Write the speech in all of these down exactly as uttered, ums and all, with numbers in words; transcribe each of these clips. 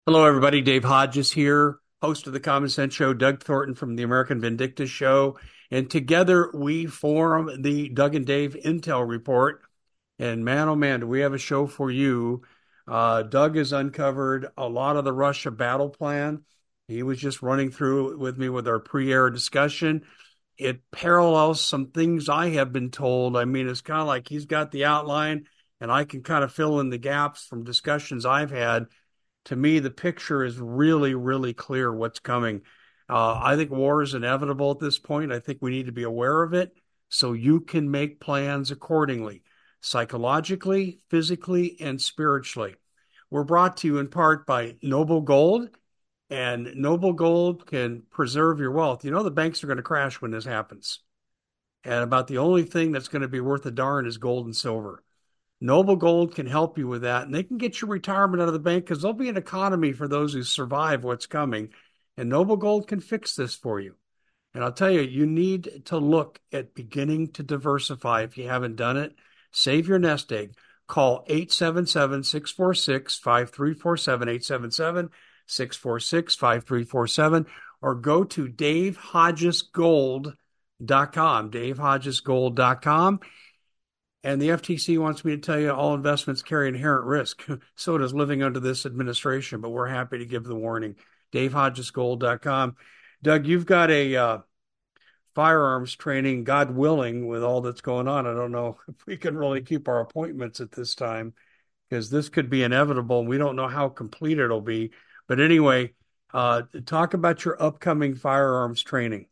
Hello, everybody. Dave Hodges here, host of the Common Sense Show, Doug Thornton from the American Vindictus Show. And together we form the Doug and Dave Intel Report. And man, oh man, do we have a show for you. Uh, Doug has uncovered a lot of the Russia battle plan. He was just running through it with me with our pre-air discussion. It parallels some things I have been told. I mean, it's kind of like he's got the outline, and I can kind of fill in the gaps from discussions I've had. To me, the picture is really, really clear what's coming. Uh, I think war is inevitable at this point. I think we need to be aware of it so you can make plans accordingly, psychologically, physically, and spiritually. We're brought to you in part by Noble Gold, and Noble Gold can preserve your wealth. You know, the banks are going to crash when this happens. And about the only thing that's going to be worth a darn is gold and silver. Noble Gold can help you with that, and they can get your retirement out of the bank because there'll be an economy for those who survive what's coming. And Noble Gold can fix this for you. And I'll tell you, you need to look at beginning to diversify if you haven't done it. Save your nest egg. Call eight seven seven, six four six, five three four seven, eight seven seven, six four six, five three four seven, or go to dave hodges gold dot com, dave hodges gold dot com. And the F T C wants me to tell you all investments carry inherent risk. So does living under this administration, but we're happy to give the warning. dave hodges gold dot com. Doug, you've got a uh, firearms training, God willing, with all that's going on. I don't know if we can really keep our appointments at this time because this could be inevitable. And we don't know how complete it'll be. But anyway, uh, talk about your upcoming firearms training.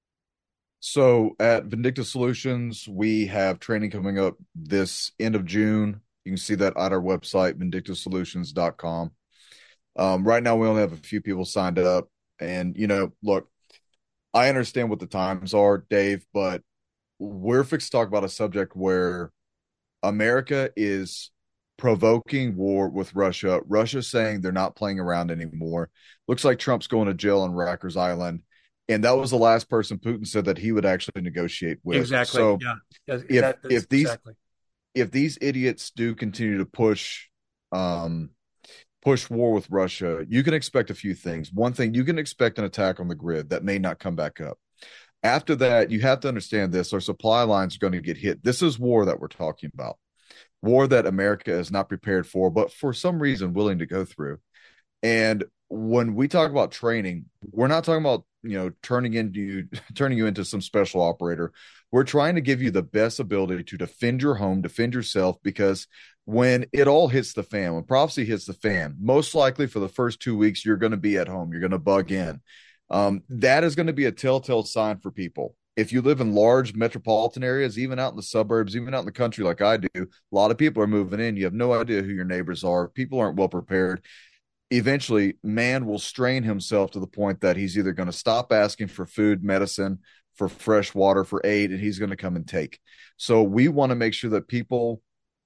So at Vindictus Solutions, we have training coming up this end of June. You can see that at our website, vindictus solutions dot com. Um, right now, we only have a few people signed up. And, you know, look, I understand what the times are, Dave, but we're fixed to talk about a subject where America is provoking war with Russia. Russia's saying they're not playing around anymore. Looks like Trump's going to jail on Rikers Island. And that was the last person Putin said that he would actually negotiate with. Exactly. So Yeah. Yeah, if that, that's if these exactly. if these idiots do continue to push um push war with Russia, you can expect a few things. One thing, you can expect an attack on the grid that may not come back up. After that, you have to understand this: our supply lines are going to get hit. This is war that we're talking about, war that America is not prepared for, but for some reason willing to go through. And when we talk about training, we're not talking about, you know, turning into turning you into some special operator. We're trying to give you the best ability to defend your home, defend yourself, because when it all hits the fan, when prophecy hits the fan, most likely for the first two weeks, you're going to be at home. You're going to bug in. Um, that is going to be a telltale sign for people. If you live in large metropolitan areas, even out in the suburbs, even out in the country like I do, a lot of people are moving in. You have no idea who your neighbors are. People aren't well prepared. Eventually, man will strain himself to the point that he's either going to stop asking for food, medicine, for fresh water, for aid, and he's going to come and take. So we want to make sure that people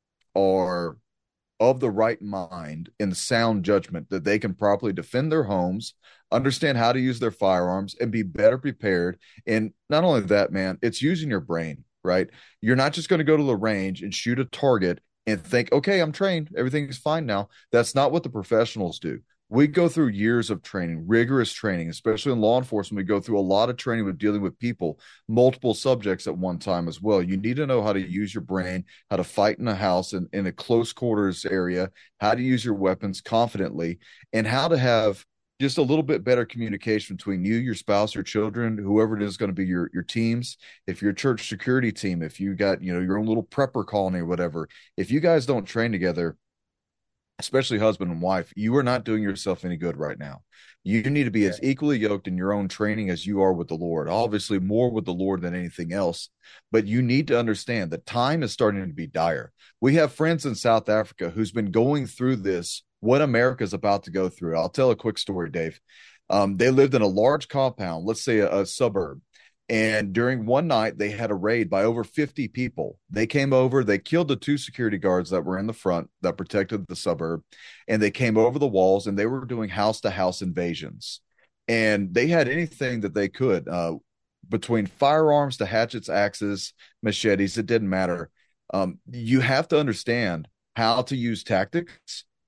are of the right mind and sound judgment, that they can properly defend their homes, understand how to use their firearms, and be better prepared. And not only that, man, it's using your brain, right? You're not just going to go to the range and shoot a target and think, okay, I'm trained, everything's fine now. That's not what the professionals do. We go through years of training, rigorous training, especially in law enforcement. We go through a lot of training with dealing with people, multiple subjects at one time as well. You need to know how to use your brain, how to fight in a house in, in a close quarters area, how to use your weapons confidently, and how to have just a little bit better communication between you, your spouse, your children, whoever it is going to be your your teams. If you're a church security team, if you got, you know, your own little prepper colony or whatever, if you guys don't train together, especially husband and wife, you are not doing yourself any good right now. You need to be as equally yoked in your own training as you are with the Lord. Obviously, more with the Lord than anything else. But you need to understand that time is starting to be dire. We have friends in South Africa who's been going through this, what America is about to go through. I'll tell a quick story, Dave. Um, they lived in a large compound, let's say a, a suburb. And during one night, they had a raid by over fifty people. They came over, they killed the two security guards that were in the front that protected the suburb. And they came over the walls and they were doing house to house invasions. And they had anything that they could, uh, between firearms to hatchets, axes, machetes, it didn't matter. Um, you have to understand how to use tactics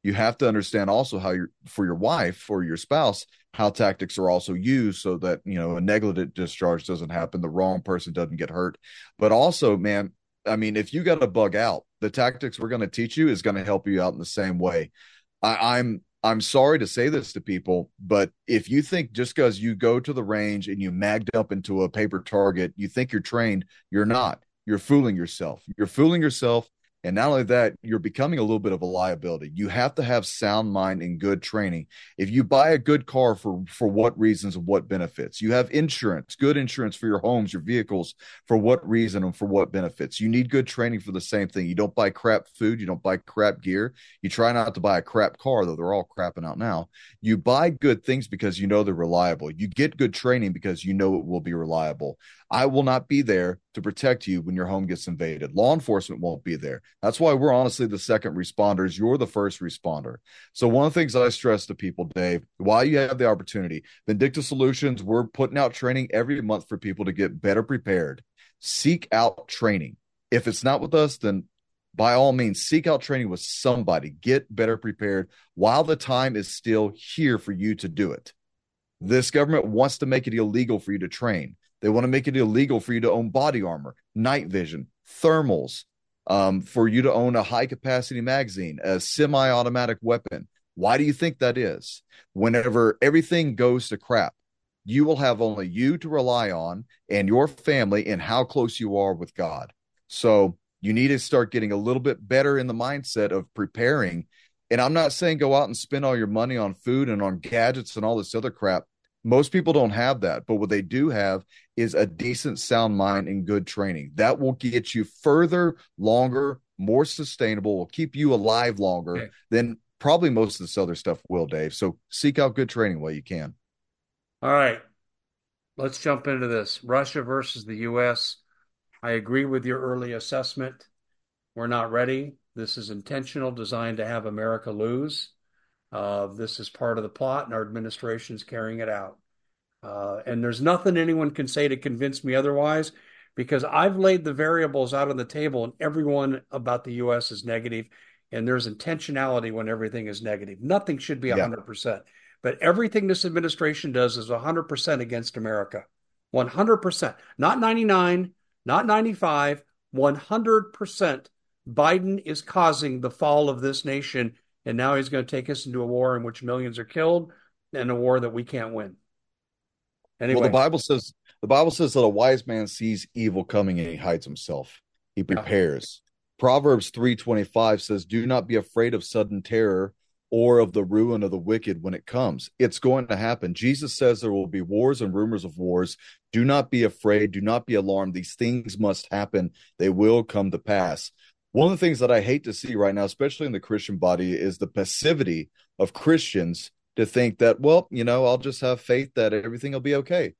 you have to understand also how you're for your wife or your spouse, how tactics are also used so that, you know, a negligent discharge doesn't happen, the wrong person doesn't get hurt. But also, man, I mean, if you got to bug out, the tactics we're going to teach you is going to help you out in the same way. I, I'm I'm sorry to say this to people, but if you think just because you go to the range and you magged up into a paper target, you think you're trained, you're not. You're fooling yourself. You're fooling yourself. And not only that, you're becoming a little bit of a liability. You have to have sound mind and good training. If you buy a good car, for, for what reasons and what benefits? You have insurance, good insurance for your homes, your vehicles, for what reason and for what benefits? You need good training for the same thing. You don't buy crap food. You don't buy crap gear. You try not to buy a crap car, though they're all crapping out now. You buy good things because you know they're reliable. You get good training because you know it will be reliable. I will not be there to protect you when your home gets invaded. Law enforcement won't be there. That's why we're honestly the second responders. You're the first responder. So one of the things I stress to people, Dave, while you have the opportunity, Vindicta Solutions, we're putting out training every month for people to get better prepared. Seek out training. If it's not with us, then by all means, seek out training with somebody. Get better prepared while the time is still here for you to do it. This government wants to make it illegal for you to train. They want to make it illegal for you to own body armor, night vision, thermals, um, for you to own a high-capacity magazine, a semi-automatic weapon. Why do you think that is? Whenever everything goes to crap, you will have only you to rely on and your family and how close you are with God. So you need to start getting a little bit better in the mindset of preparing. And I'm not saying go out and spend all your money on food and on gadgets and all this other crap. Most people don't have that, but what they do have is a decent sound mind and good training. That will get you further, longer, more sustainable, will keep you alive longer okay. than probably most of this other stuff will, Dave. So seek out good training while you can. All right. Let's jump into this. Russia versus the U S. I agree with your early assessment. We're not ready. This is intentional, designed to have America lose. Uh, this is part of the plot, and our administration's carrying it out. Uh, and there's nothing anyone can say to convince me otherwise, because I've laid the variables out on the table, and everyone about the U S is negative, and there's intentionality when everything is negative. Nothing should be one hundred percent. Yeah. But everything this administration does is one hundred percent against America. one hundred percent. Not ninety-nine, not ninety-five, one hundred percent. Biden is causing the fall of this nation. And now he's going to take us into a war in which millions are killed and a war that we can't win. Anyway. Well, the Bible says the Bible says that a wise man sees evil coming and he hides himself. He prepares. Yeah. Proverbs three twenty-five says, "Do not be afraid of sudden terror or of the ruin of the wicked when it comes." It's going to happen. Jesus says there will be wars and rumors of wars. Do not be afraid. Do not be alarmed. These things must happen. They will come to pass. One of the things that I hate to see right now, especially in the Christian body, is the passivity of Christians to think that, well, you know, I'll just have faith that everything will be okay.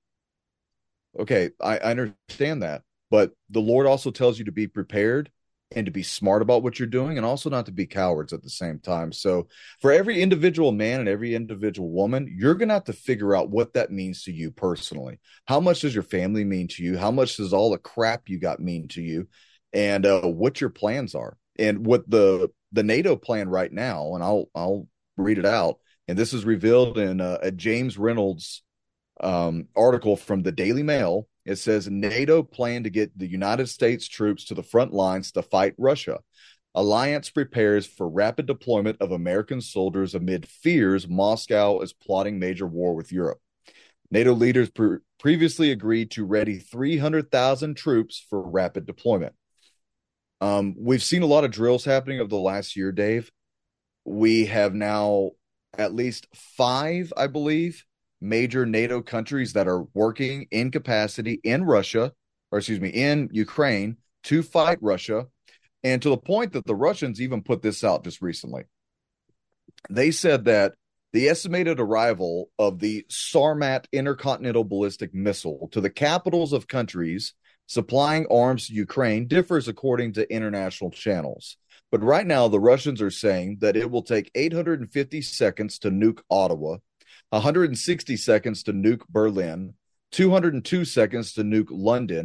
Okay, I, I understand that. But the Lord also tells you to be prepared and to be smart about what you're doing, and also not to be cowards at the same time. So for every individual man and every individual woman, you're going to have to figure out what that means to you personally. How much does your family mean to you? How much does all the crap you got mean to you? And uh, what your plans are, and what the the NATO plan right now. And I'll I'll read it out. And this is revealed in uh, a James Reynolds um, article from the Daily Mail. It says NATO plan to get the United States troops to the front lines to fight Russia. Alliance prepares for rapid deployment of American soldiers amid fears Moscow is plotting major war with Europe. NATO leaders pre- previously agreed to ready three hundred thousand troops for rapid deployment. Um, we've seen a lot of drills happening over the last year, Dave. We have now at least five, I believe, major NATO countries that are working in capacity in Russia, or excuse me, in Ukraine to fight Russia. And to the point that the Russians even put this out just recently. They said that the estimated arrival of the Sarmat intercontinental ballistic missile to the capitals of countries supplying arms to Ukraine differs according to international channels. But right now, the Russians are saying that it will take eight hundred fifty seconds to nuke Ottawa, one hundred sixty seconds to nuke Berlin, two hundred two seconds to nuke London,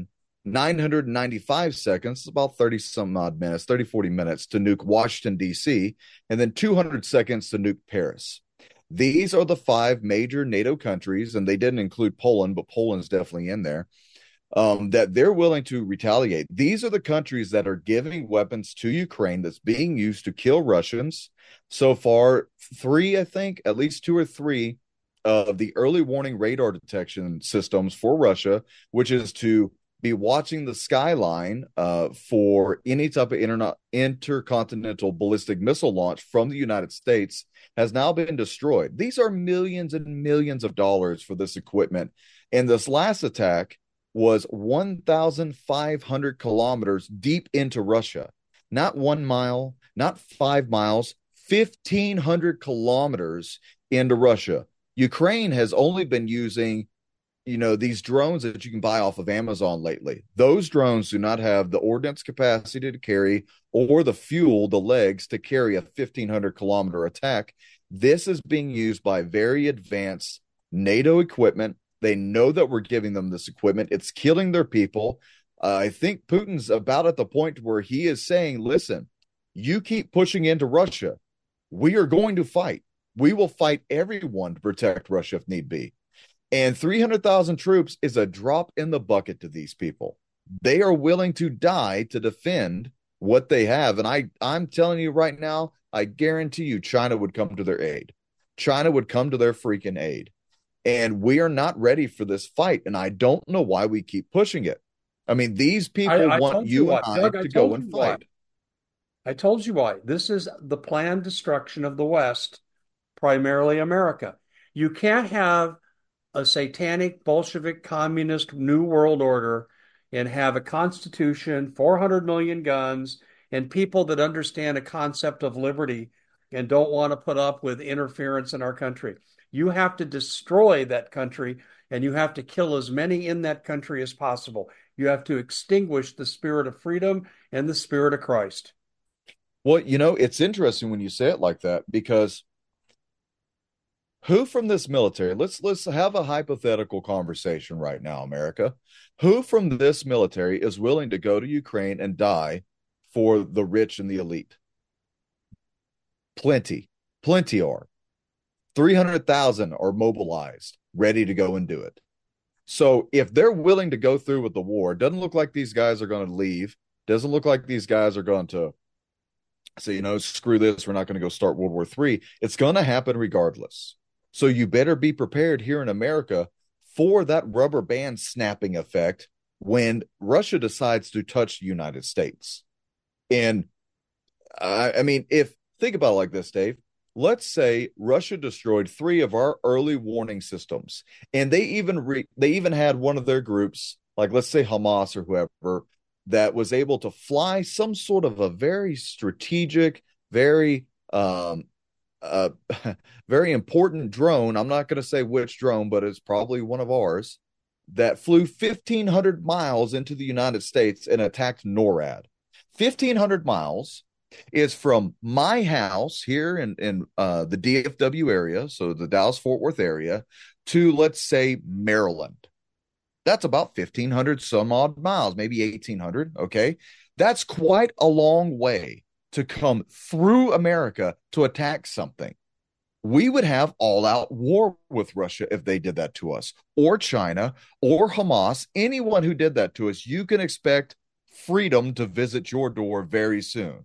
nine hundred ninety-five seconds, about thirty some odd minutes, thirty, forty minutes to nuke Washington, D C, and then two hundred seconds to nuke Paris. These are the five major NATO countries, and they didn't include Poland, but Poland's definitely in there, um, that they're willing to retaliate. These are the countries that are giving weapons to Ukraine that's being used to kill Russians. So far, three, I think, at least two or three of the early warning radar detection systems for Russia, which is to be watching the skyline uh, for any type of interna- intercontinental ballistic missile launch from the United States, has now been destroyed. These are millions and millions of dollars for this equipment. And this last attack was one thousand five hundred kilometers deep into Russia. Not one mile, not five miles, fifteen hundred kilometers into Russia. Ukraine has only been using, you know, these drones that you can buy off of Amazon lately. Those drones do not have the ordnance capacity to carry or the fuel, the legs to carry a fifteen hundred kilometer attack. This is being used by very advanced NATO equipment. They know that we're giving them this equipment. It's killing their people. Uh, I think Putin's about at the point where he is saying, listen, you keep pushing into Russia. We are going to fight. We will fight everyone to protect Russia if need be. And three hundred thousand troops is a drop in the bucket to these people. They are willing to die to defend what they have. And I, I'm telling you right now, I guarantee you China would come to their aid. China would come to their freaking aid. And we are not ready for this fight. And I don't know why we keep pushing it. I mean, these people I, I want you, you and I Doug, I to go and fight. Why. I told you why. This is the planned destruction of the West, primarily America. You can't have a satanic Bolshevik communist new world order and have a constitution, four hundred million guns, and people that understand a concept of liberty and don't want to put up with interference in our country. You have to destroy that country, and you have to kill as many in that country as possible. You have to extinguish the spirit of freedom and the spirit of Christ. Well, you know, it's interesting when you say it like that, because who from this military, let's let's have a hypothetical conversation right now, America. Who from this military is willing to go to Ukraine and die for the rich and the elite? Plenty. Plenty are. three hundred thousand are mobilized, ready to go and do it. So if they're willing to go through with the war, it doesn't look like these guys are going to leave. Doesn't look like these guys are going to say, you know, screw this, we're not going to go start World War Three. It's going to happen regardless. So you better be prepared here in America for that rubber band snapping effect when Russia decides to touch the United States. And I, I mean, if think about it like this, Dave. Let's say Russia destroyed three of our early warning systems, and they even re- they even had one of their groups, like let's say Hamas or whoever, that was able to fly some sort of a very strategic, very um, uh, very important drone. I'm not going to say which drone, but it's probably one of ours that flew fifteen hundred miles into the United States and attacked NORAD. fifteen hundred miles is from my house here in, in uh, the D F W area, so the Dallas-Fort Worth area, to, let's say, Maryland. That's about fifteen hundred some odd miles, maybe eighteen hundred, okay? That's quite a long way to come through America to attack something. We would have all-out war with Russia if they did that to us, or China, or Hamas. Anyone who did that to us, you can expect freedom to visit your door very soon.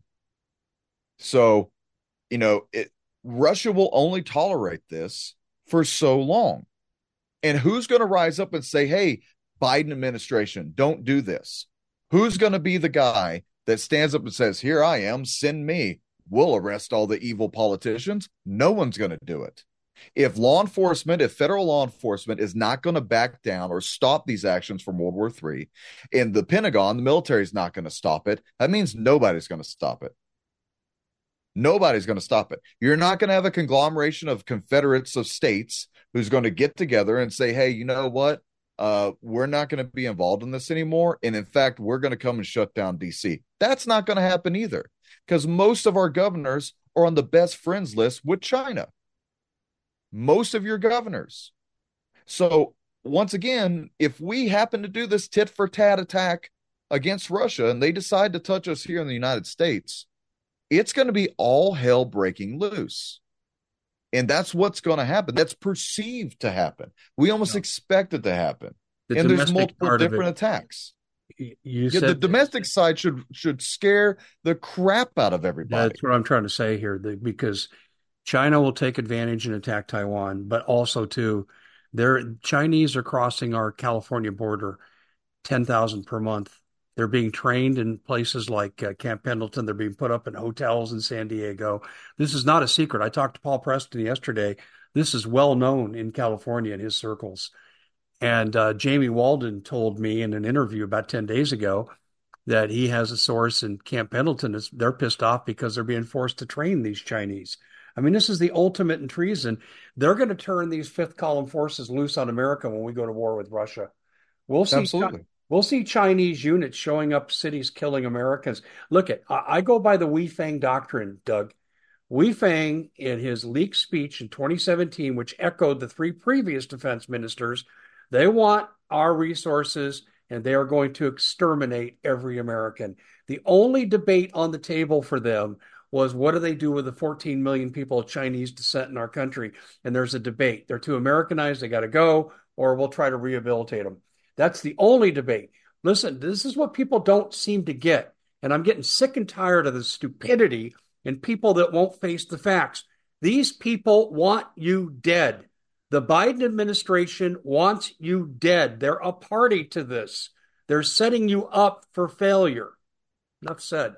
So, you know, it, Russia will only tolerate this for so long. And who's going to rise up and say, hey, Biden administration, don't do this? Who's going to be the guy that stands up and says, here I am, send me. We'll arrest all the evil politicians? No one's going to do it. If law enforcement, if federal law enforcement is not going to back down or stop these actions from World War Three, and the Pentagon, the military is not going to stop it, that means nobody's going to stop it. Nobody's going to stop it. You're not going to have a conglomeration of confederates of states who's going to get together and say, hey, you know what? Uh, we're not going to be involved in this anymore. And in fact, we're going to come and shut down D C. That's not going to happen either, because most of our governors are on the best friends list with China. Most of your governors. So once again, if we happen to do this tit for tat attack against Russia and they decide to touch us here in the United States, it's going to be all hell breaking loose. And that's what's going to happen. That's perceived to happen. We almost No. expect it to happen. The And there's domestic multiple part of different it, attacks. y- you Yeah, the said domestic side should should scare the crap out of everybody. that's what I'm trying to say here, that because China will take advantage and attack Taiwan, but also too, their Chinese are crossing our California border ten thousand per month. They're being trained in places like uh, Camp Pendleton. They're being put up in hotels in San Diego. This is not a secret. I talked to Paul Preston yesterday. This is well known in California in his circles. And uh, Jamie Walden told me in an interview about ten days ago that he has a source in Camp Pendleton. Is they're pissed off because they're being forced to train these Chinese. I mean, this is the ultimate in treason. They're going to turn these fifth column forces loose on America when we go to war with Russia. We'll see. Absolutely. We'll see Chinese units showing up cities killing Americans. Look at I go by the Wei Fang doctrine, Doug. Wei Fang, in his leaked speech in twenty seventeen, which echoed the three previous defense ministers, they want our resources and they are going to exterminate every American. The only debate on the table for them was what do they do with the fourteen million people of Chinese descent in our country? And there's a debate. They're too Americanized, they got to go, or we'll try to rehabilitate them. That's the only debate. Listen, this is what people don't seem to get. And I'm getting sick and tired of the stupidity and people that won't face the facts. These people want you dead. The Biden administration wants you dead. They're a party to this. They're setting you up for failure. Enough said.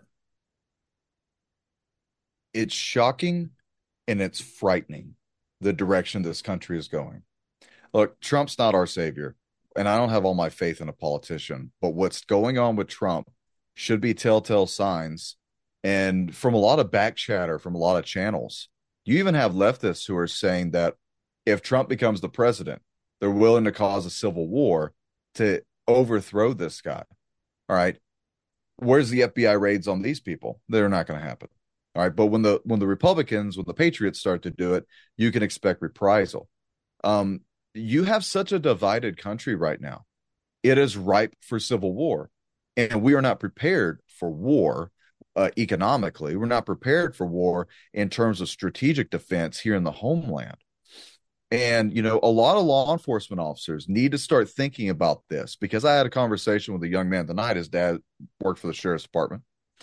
It's shocking and it's frightening the direction this country is going. Look, Trump's not our savior, and I don't have all my faith in a politician, but what's going on with Trump should be telltale signs. And from a lot of back chatter from a lot of channels, you even have leftists who are saying that if Trump becomes the president, they're willing to cause a civil war to overthrow this guy. All right. Where's the F B I raids on these people? They're not going to happen. All right. But when the when the Republicans, when the Patriots start to do it, you can expect reprisal. Um, you have such a divided country right now. It is ripe for civil war. And we are not prepared for war uh, economically. We're not prepared for war in terms of strategic defense here in the homeland. And, you know, a lot of law enforcement officers need to start thinking about this, because I had a conversation with a young man tonight. His dad worked for the sheriff's department.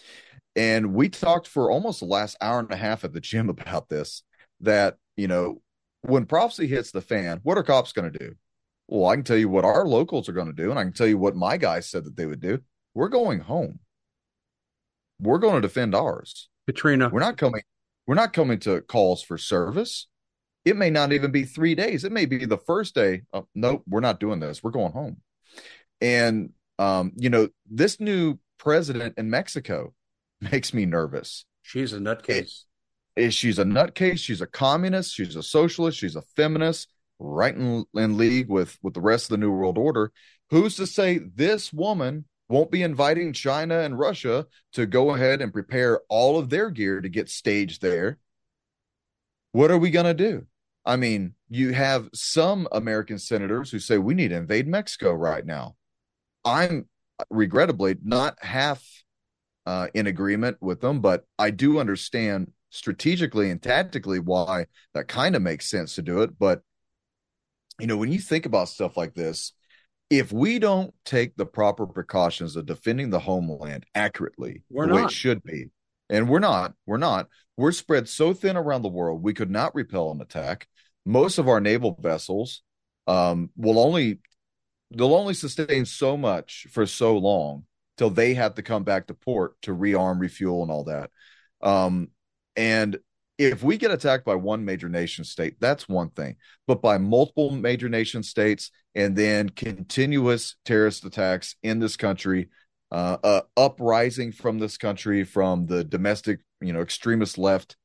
And we talked for almost the last hour and a half at the gym about this, that, you know, when prophecy hits the fan, what are cops going to do? Well, I can tell you what our locals are going to do, and I can tell you what my guys said that they would do. We're going home. We're going to defend ours. Katrina. We're not coming. We're not coming to calls for service. It may not even be three days. It may be the first day. Oh, nope, we're not doing this. We're going home. And, um, you know, this new president in Mexico makes me nervous. She's a nutcase. It, it, she's a nutcase. She's a communist. She's a socialist. She's a feminist, right in, in league with, with the rest of the New World Order. Who's to say this woman won't be inviting China and Russia to go ahead and prepare all of their gear to get staged there? What are we going to do? I mean, you have some American senators who say we need to invade Mexico right now. I'm regrettably not half uh, in agreement with them, but I do understand strategically and tactically why that kind of makes sense to do it. But, you know, when you think about stuff like this, if we don't take the proper precautions of defending the homeland accurately, We're the way not. it should be, and we're not, we're not, we're spread so thin around the world, we could not repel an attack. Most of our naval vessels um, will only, they'll only sustain so much for so long till they have to come back to port to rearm, refuel, and all that. Um, and if we get attacked by one major nation state, that's one thing. But by multiple major nation states and then continuous terrorist attacks in this country, uh, uh, uprising from this country from the domestic, you know, extremist left,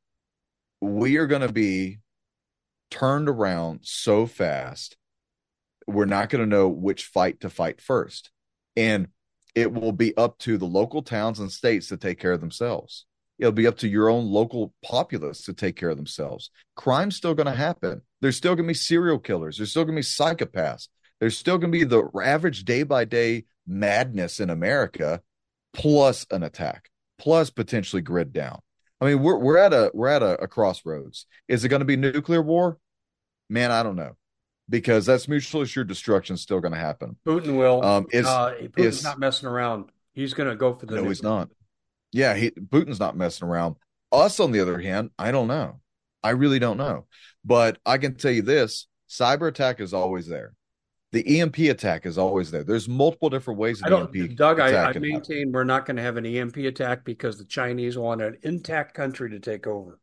we are going to be turned around so fast, we're not going to know which fight to fight first. And it will be up to the local towns and states to take care of themselves. It'll be up to your own local populace to take care of themselves. Crime's still going to happen. There's still going to be serial killers. There's still going to be psychopaths. There's still going to be the average day by day madness in America, plus an attack, plus potentially grid down. I mean, we're we're at a we're at a, a crossroads. Is it going to be nuclear war? Man, I don't know, because that's mutually assured destruction still going to happen. Putin will. Um, is Uh, Putin's is not messing around. He's going to go for the no, he's nuclear. not. Yeah, he, Putin's not messing around. Us, on the other hand, I don't know. I really don't know. But I can tell you this: cyber attack is always there. The E M P attack is always there. There's multiple different ways I an E M P don't, Doug, I, attack I can happen. maintain we're not going to have an E M P attack because the Chinese want an intact country to take over.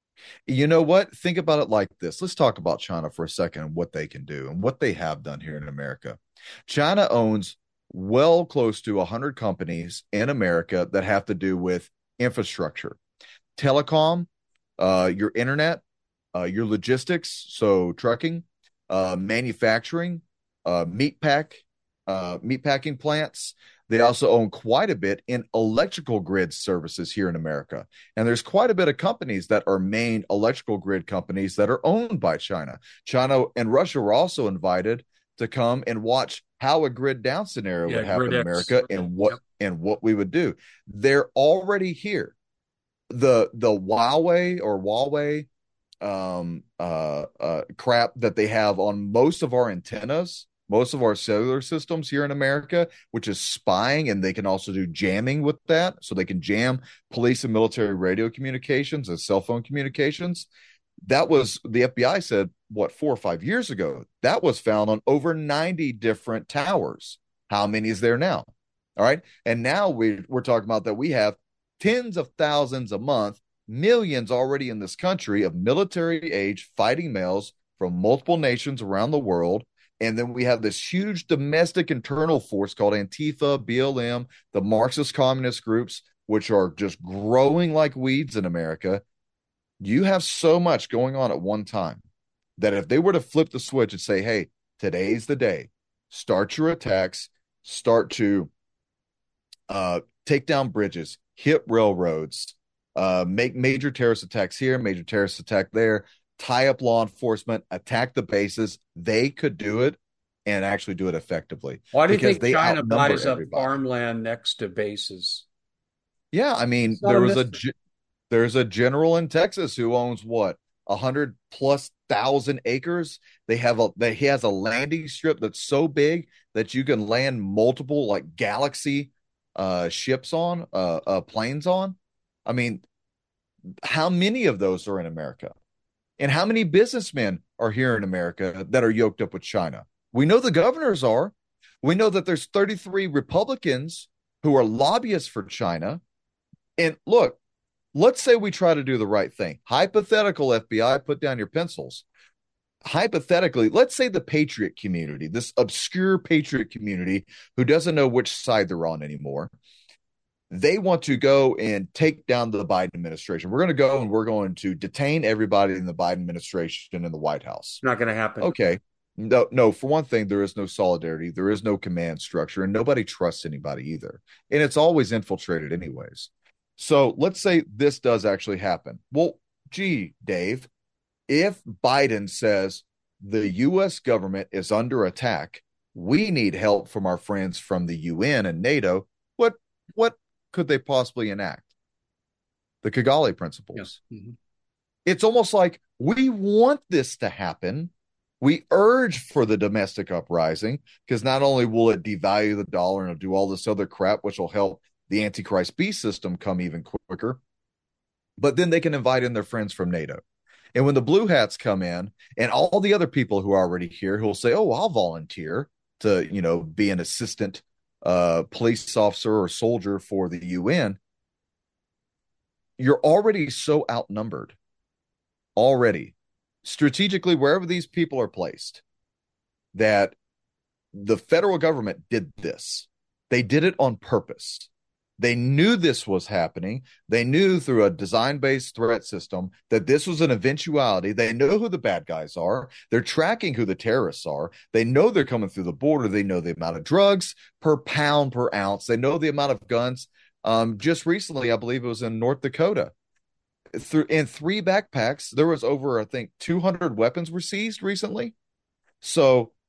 You know what? Think about it like this. Let's talk about China for a second and what they can do and what they have done here in America. China owns well close to one hundred companies in America that have to do with infrastructure, telecom, uh, your internet, uh, your logistics, so trucking, uh, manufacturing, uh, meat pack, uh, meat packing plants. They also own quite a bit in electrical grid services here in America. And there's quite a bit of companies that are main electrical grid companies that are owned by China. China and Russia were also invited to come and watch how a grid down scenario Yeah, would happen Grid in X. America and what Yep. and what we would do. They're already here. The the Huawei or Huawei um uh uh crap that they have on most of our antennas, most of our cellular systems here in America, which is spying, and they can also do jamming with that. So they can jam police and military radio communications and cell phone communications. That was, the F B I said, what, four or five years ago, that was found on over ninety different towers. How many is there now? All right. And now we, we're talking about that we have tens of thousands a month, millions already in this country of military age fighting males from multiple nations around the world. And then we have this huge domestic internal force called Antifa, B L M, the Marxist communist groups, which are just growing like weeds in America. You have so much going on at one time that if they were to flip the switch and say, hey, today's the day, start your attacks, start to uh, take down bridges, hit railroads, uh, make major terrorist attacks here, major terrorist attack there, tie up law enforcement, attack the bases, they could do it and actually do it effectively. Why do you because think they China outnumber buys up everybody. farmland next to bases? Yeah, I mean, It's not there a was a mystery. ge- there's a general in Texas who owns what, a hundred plus thousand acres. They have a they, he has a landing strip that's so big that you can land multiple like Galaxy uh ships on, uh, uh planes on. I mean, how many of those are in America? And how many businessmen are here in America that are yoked up with China? We know the governors are. We know that there's thirty-three Republicans who are lobbyists for China. And look, let's say we try to do the right thing. Hypothetical, F B I, put down your pencils. Hypothetically, let's say the patriot community, this obscure patriot community who doesn't know which side they're on anymore, they want to go and take down the Biden administration. We're going to go and we're going to detain everybody in the Biden administration in the White House. It's not going to happen. Okay. No, no, for one thing, there is no solidarity. There is no command structure, and nobody trusts anybody either. And it's always infiltrated anyways. So let's say this does actually happen. Well, gee, Dave, if Biden says the U S government is under attack, we need help from our friends from the U N and NATO, what what could they possibly enact? The Kigali Principles. Yeah. Mm-hmm. It's almost like we want this to happen. We urge for the domestic uprising because not only will it devalue the dollar and do all this other crap, which will help the Antichrist beast system come even quicker, but then they can invite in their friends from NATO. And when the blue hats come in and all the other people who are already here who will say, oh, I'll volunteer to, you know, be an assistant uh, police officer or soldier for the U N, you're already so outnumbered already strategically wherever these people are placed that the federal government did this. They did it on purpose. They knew this was happening. They knew through a design-based threat system that this was an eventuality. They know who the bad guys are. They're tracking who the terrorists are. They know they're coming through the border. They know the amount of drugs per pound per ounce. They know the amount of guns. Um, just recently, I believe it was in North Dakota. Through in three backpacks, there was over, I think, two hundred weapons were seized recently. So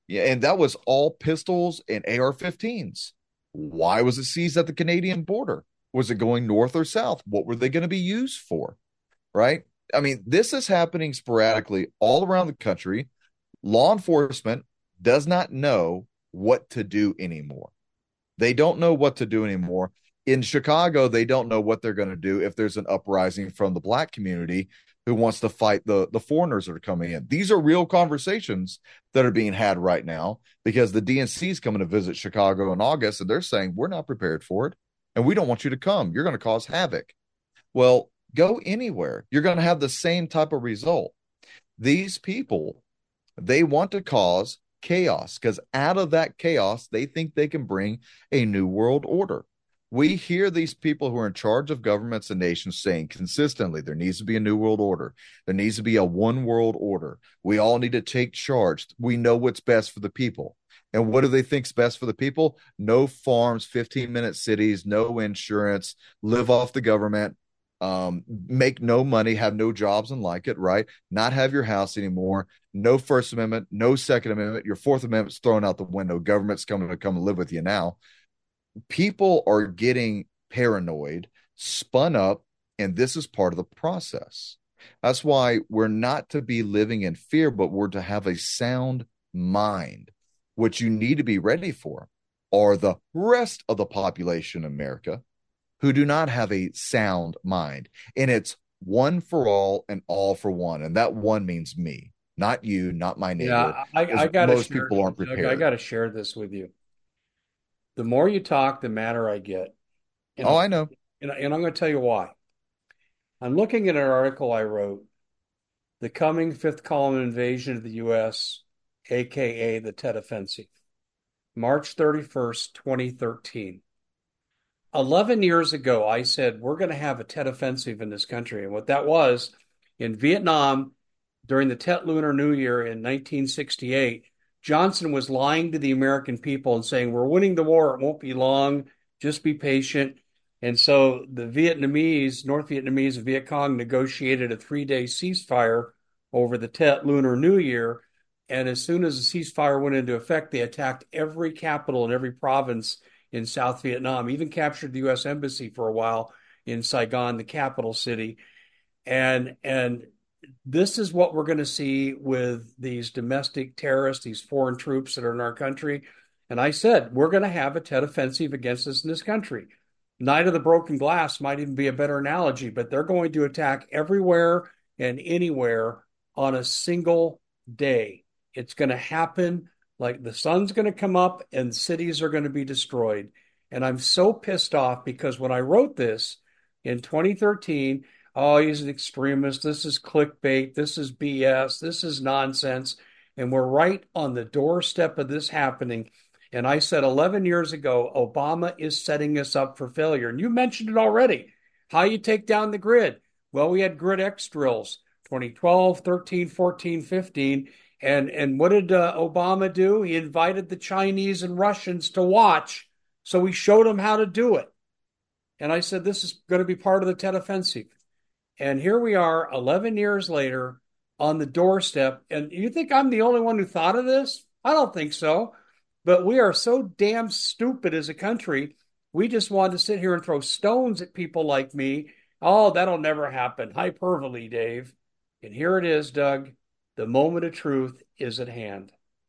Yeah, and that was all pistols and A R fifteens. Why was it seized at the Canadian border? Was it going north or south? What were they going to be used for? Right? I mean, this is happening sporadically all around the country. Law enforcement does not know what to do anymore. They don't know what to do anymore. In Chicago, they don't know what they're going to do if there's an uprising from the black community who wants to fight the, the foreigners that are coming in. These are real conversations that are being had right now because the D N C is coming to visit Chicago in August, and they're saying, we're not prepared for it, and we don't want you to come. You're going to cause havoc. Well, go anywhere. You're going to have the same type of result. These people, they want to cause chaos because out of that chaos, they think they can bring a new world order. We hear these people who are in charge of governments and nations saying consistently there needs to be a new world order. There needs to be a one world order. We all need to take charge. We know what's best for the people. And what do they think's best for the people? No farms, fifteen minute cities, no insurance, live off the government, um, make no money, have no jobs and like it, right? Not have your house anymore. No First Amendment, no Second Amendment. Your Fourth Amendment's thrown out the window. Government's coming to come and live with you now. People are getting paranoid, spun up, and this is part of the process. That's why we're not to be living in fear, but we're to have a sound mind. What you need to be ready for are the rest of the population in America who do not have a sound mind. And it's one for all and all for one. And that one means me, not you, not my neighbor. Yeah, I, I got to most share. people aren't prepared. I got to share this with you. The more you talk, the madder I get. And oh, I I know. And, and I'm going to tell you why. I'm looking at an article I wrote, The Coming Fifth Column Invasion of the U S, A K A the Tet Offensive, March thirty-first, twenty thirteen. eleven years ago, I said, we're going to have a Tet Offensive in this country. And what that was, in Vietnam, during the Tet Lunar New Year in nineteen sixty-eight, Johnson was lying to the American people and saying, we're winning the war. It won't be long. Just be patient. And so the Vietnamese, North Vietnamese and Viet Cong negotiated a three-day ceasefire over the Tet Lunar New Year. And as soon as the ceasefire went into effect, they attacked every capital and every province in South Vietnam, even captured the U S Embassy for a while in Saigon, the capital city. And, and this is what we're going to see with these domestic terrorists, these foreign troops that are in our country. And I said, we're going to have a Tet Offensive against us in this country. Night of the Broken Glass might even be a better analogy, but they're going to attack everywhere and anywhere on a single day. It's going to happen like the sun's going to come up and cities are going to be destroyed. And I'm so pissed off because when I wrote this in twenty thirteen, oh, he's an extremist. This is clickbait. This is B S. This is nonsense. And we're right on the doorstep of this happening. And I said eleven years ago, Obama is setting us up for failure. And you mentioned it already. How you take down the grid? Well, we had grid X drills, twenty twelve, thirteen, fourteen, fifteen. And, and what did uh, Obama do? He invited the Chinese and Russians to watch. So he showed them how to do it. And I said, this is going to be part of the Tet Offensive. And here we are eleven years later on the doorstep. And you think I'm the only one who thought of this? I don't think so. But we are so damn stupid as a country. We just want to sit here and throw stones at people like me. Oh, that'll never happen. Hyperbole, Dave. And here it is, Doug. The moment of truth is at hand.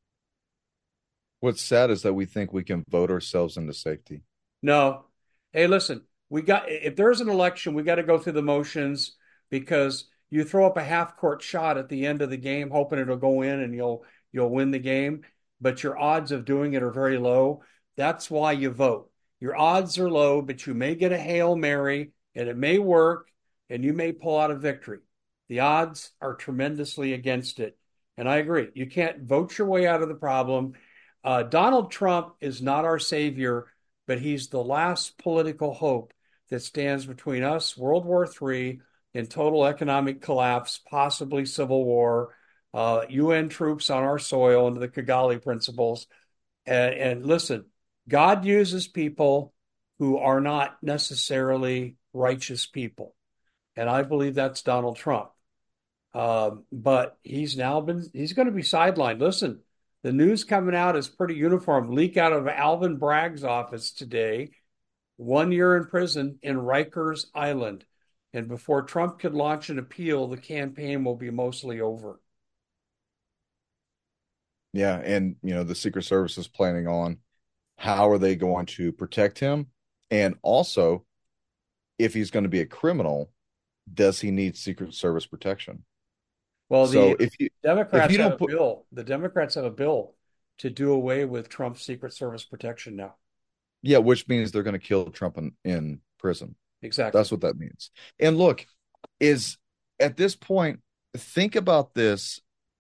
What's sad is that we think we can vote ourselves into safety. No. Hey, listen, we got, if there's an election, we got to go through the motions because you throw up a half-court shot at the end of the game, hoping it'll go in and you'll you'll win the game. But your odds of doing it are very low. That's why you vote. Your odds are low, but you may get a Hail Mary, and it may work, and you may pull out a victory. The odds are tremendously against it. And I agree. You can't vote your way out of the problem. Uh, Donald Trump is not our savior, but he's the last political hope that stands between us, World War Three, and total economic collapse, possibly civil war, uh, U N troops on our soil under the Kigali principles. And, and listen, God uses people who are not necessarily righteous people. And I believe that's Donald Trump. Um, but he's now been, he's going to be sidelined. Listen, The news coming out is pretty uniform. Leak out of Alvin Bragg's office today. One year in prison in Rikers Island. And before Trump could launch an appeal, the campaign will be mostly over. Yeah, and you know the Secret Service is planning on how are they going to protect him, and also if he's going to be a criminal, does he need Secret Service protection? Well, So the if you if Democrats you have don't a put bill. The Democrats have a bill to do away with Trump's Secret Service protection now. yeah, which means they're going to kill Trump in, in prison. Exactly. That's what that means. And look, is at this point, think about this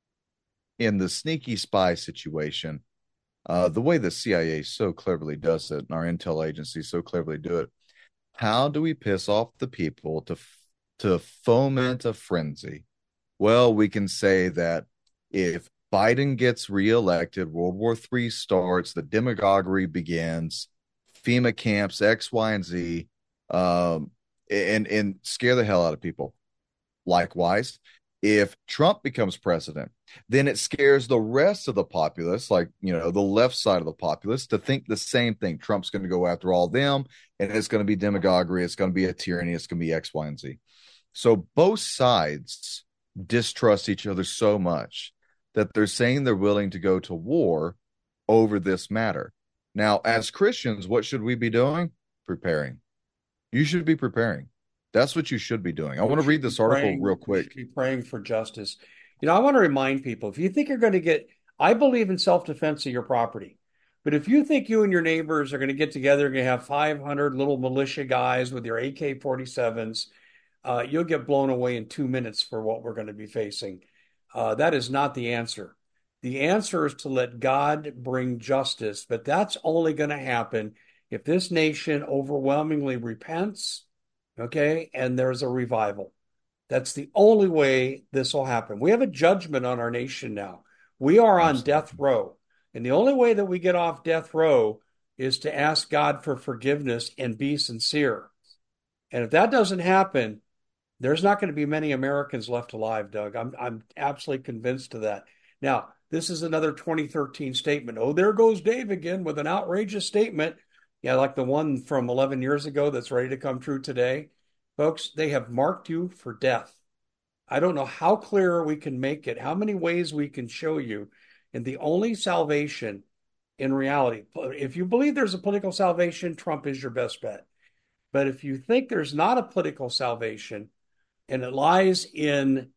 in the sneaky spy situation. Uh, the way the C I A so cleverly does it, and our intel agencies so cleverly do it. How do we piss off the people to to foment a frenzy? Well, we can say that if Biden gets reelected, World War Three starts, the demagoguery begins, FEMA camps X, Y, and Z, um, and and scare the hell out of people. Likewise, if Trump becomes president, then it scares the rest of the populace, like, you know, the left side of the populace, to think the same thing. Trump's going to go after all them, and it's going to be demagoguery. It's going to be a tyranny. It's going to be X, Y, and Z. So both sides distrust each other so much that they're saying they're willing to go to war over this matter. Now, as Christians, what should we be doing? Preparing. You should be preparing. That's what you should be doing. I want to read this article Praying, real we should quick. be praying for justice. You know, I want to remind people, if you think you're going to get, I believe in self-defense of your property. But if you think you and your neighbors are going to get together and going to have five hundred little militia guys with your A K forty-sevens, uh, you'll get blown away in two minutes for what we're going to be facing. Uh, that is not the answer. The answer is to let God bring justice, but that's only going to happen if this nation overwhelmingly repents, okay, and there's a revival. That's the only way this will happen. We have a judgment on our nation now. We are on Absolutely. death row. And the only way that we get off death row is to ask God for forgiveness and be sincere. And if that doesn't happen, there's not going to be many Americans left alive, Doug. I'm I'm absolutely convinced of that. Now, this is another twenty thirteen statement. Oh, there goes Dave again with an outrageous statement. Yeah, like the one from eleven years ago that's ready to come true today. Folks, they have marked you for death. I don't know how clear we can make it, how many ways we can show you. And the only salvation in reality, if you believe there's a political salvation, Trump is your best bet. But if you think there's not a political salvation, and it lies in